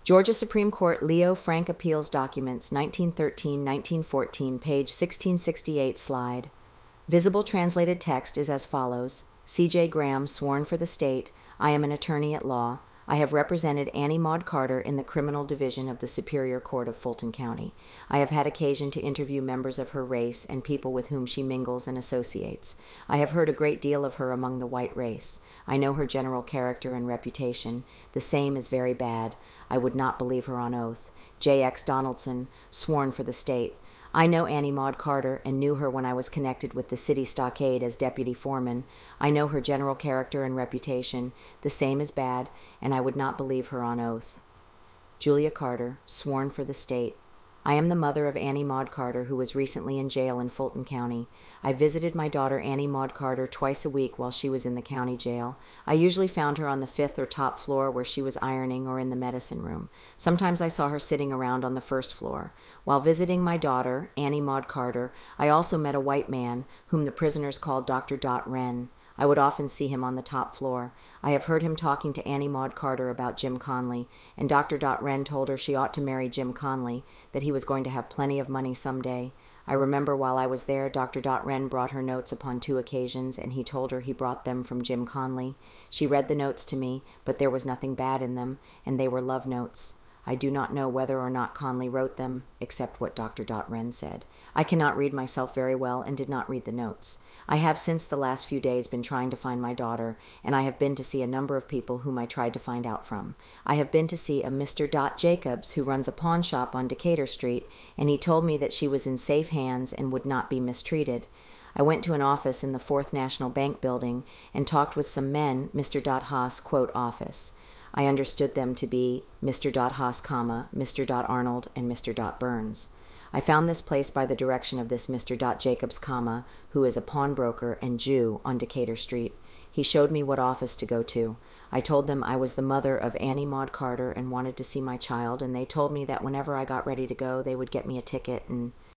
Georgia Supreme Court Leo Frank Appeals Documents, 1913-1914, page 1668, slide. Visible translated text is as follows. C.J. Graham, sworn for the state. I am an attorney at law. I have represented Annie Maud Carter in the Criminal Division of the Superior Court of Fulton County. I have had occasion to interview members of her race and people with whom she mingles and associates. I have heard a great deal of her among the white race. I know her general character and reputation. The same is very bad. I would not believe her on oath. J.X. Donaldson, sworn for the state. I know Annie Maud Carter and knew her when I was connected with the city stockade as deputy foreman. I know her general character and reputation. The same is bad, and I would not believe her on oath. Julia Carter, sworn for the state. I am the mother of Annie Maud Carter, who was recently in jail in Fulton County. I visited my daughter Annie Maud Carter twice a week while she was in the county jail. I usually found her on the 5th or top floor where she was ironing or in the medicine room. Sometimes I saw her sitting around on the 1st floor. While visiting my daughter, Annie Maud Carter, I also met a white man, whom the prisoners called Dr. Dot Wren. I would often see him on the top floor. I have heard him talking to Annie Maud Carter about Jim Conley, and Dr. Dot Wren told her she ought to marry Jim Conley, that he was going to have plenty of money someday. I remember while I was there, Dr. Dot Wren brought her notes upon 2 occasions, and he told her he brought them from Jim Conley. She read the notes to me, but there was nothing bad in them, and they were love notes. I do not know whether or not Conley wrote them, except what Dr. Dot Wren said. I cannot read myself very well and did not read the notes. I have since the last few days been trying to find my daughter, and I have been to see a number of people whom I tried to find out from. I have been to see a Mr. Dot Jacobs, who runs a pawn shop on Decatur Street, and he told me that she was in safe hands and would not be mistreated. I went to an office in the 4th National Bank building and talked with some men, Mr. Dot Haas, quote, office. I understood them to be Mr. Dot Haas, Mr. Dot Arnold, and Mr. Dot Burns. I found this place by the direction of this Mr. Dot Jacobs, who is a pawnbroker and Jew on Decatur Street. He showed me what office to go to. I told them I was the mother of Annie Maud Carter and wanted to see my child, and they told me that whenever I got ready to go, they would get me a ticket, and